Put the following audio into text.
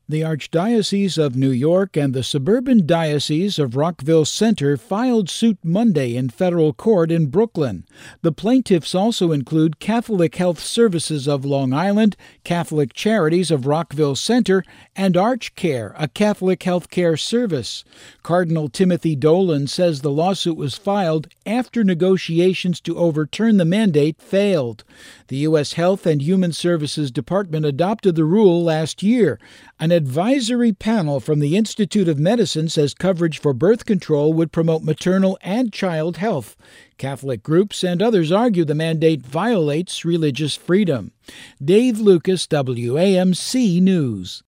The Archdiocese of New York and the suburban Diocese of Rockville Centre filed suit Monday in federal court in Brooklyn. The plaintiffs also include Catholic Health Services of Long Island, Catholic Charities of Rockville Centre, and ArchCare, a Catholic health care service. Cardinal Timothy Dolan says the lawsuit was filed after negotiations to overturn the mandate failed. The U.S. Health and Human Services Department adopted the rule last year. An advisory panel from the Institute of Medicine says coverage for birth control would promote maternal and child health. Catholic groups and others argue the mandate violates religious freedom. Dave Lucas, WAMC News.